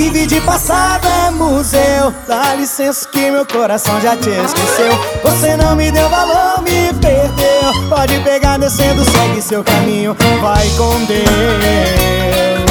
vive de passado é museu. Dá licença que meu coração já te esqueceu. Você não me deu valor, me perdeu. Pode pegar descendo, segue seu caminho, vai com Deus.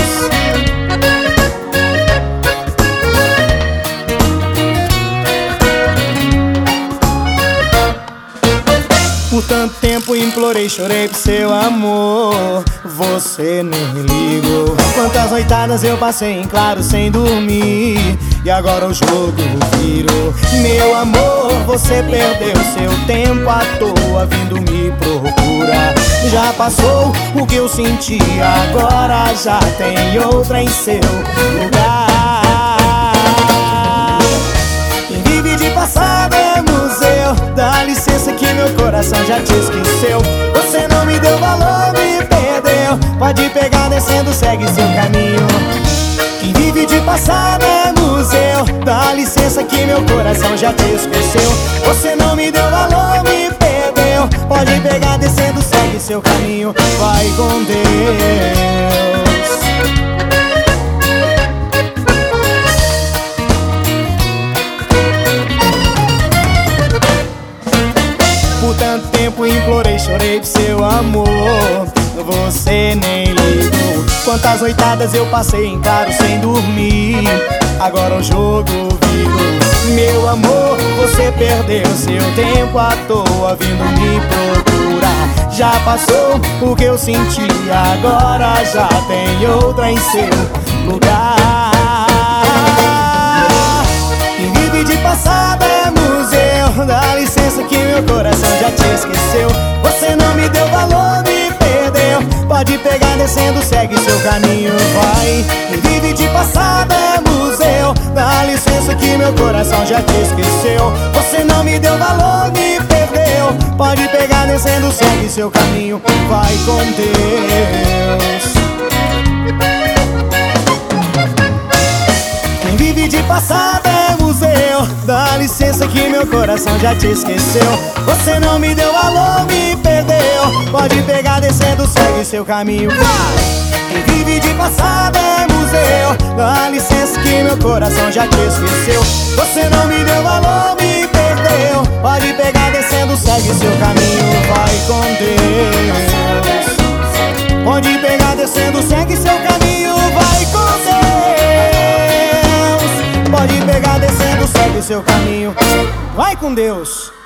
Por tanto tempo implorei, chorei pro seu amor, você nem me ligou. Quantas noitadas eu passei em claro sem dormir, e agora o jogo virou. Meu amor, você perdeu seu tempo à toa vindo me procurar. Já passou o que eu senti, agora já tem outra em seu lugar. Quem vive de passado é museu. Dá licença que meu coração já te esqueceu. Você não me deu valor, me perdeu. Pode pegar descendo, segue seu caminho. Quem vive de passado é museu. Dá licença que meu coração já te esqueceu. Você não me deu valor, me perdeu. Pode pegar descendo, segue seu caminho, vai com Deus. Por tanto tempo implorei, chorei pro seu amor, você nem ligou. Quantas noitadas eu passei em claro sem dormir, agora o jogo virou. Meu amor, você perdeu seu tempo à toa vindo me procurar. Já passou o que eu senti, agora já tem outra em seu lugar. Quem vive de passado é museu. Dá licença que meu coração já te esqueceu. Você não me deu valor, me perdeu. Pode pegar descendo, segue seu caminho, vai. Quem vive de passado é museu. Dá licença que meu coração já te esqueceu. Você não me deu valor, me perdeu. Pode pegar descendo, segue seu caminho, vai com Deus. Quem vive de passado é museu. Dá licença que meu coração já te esqueceu. Você não me deu valor, me perdeu. Pode pegar descendo, segue seu caminho, vai. Quem vive de passado é museu. Dá licença que meu coração já te esqueceu. Você não me deu valor, me perdeu. Pode pegar descendo, segue seu caminho, vai com Deus. Pode pegar descendo, segue seu caminho, vai com Deus. Pode pegar descendo, segue seu caminho, vai com Deus.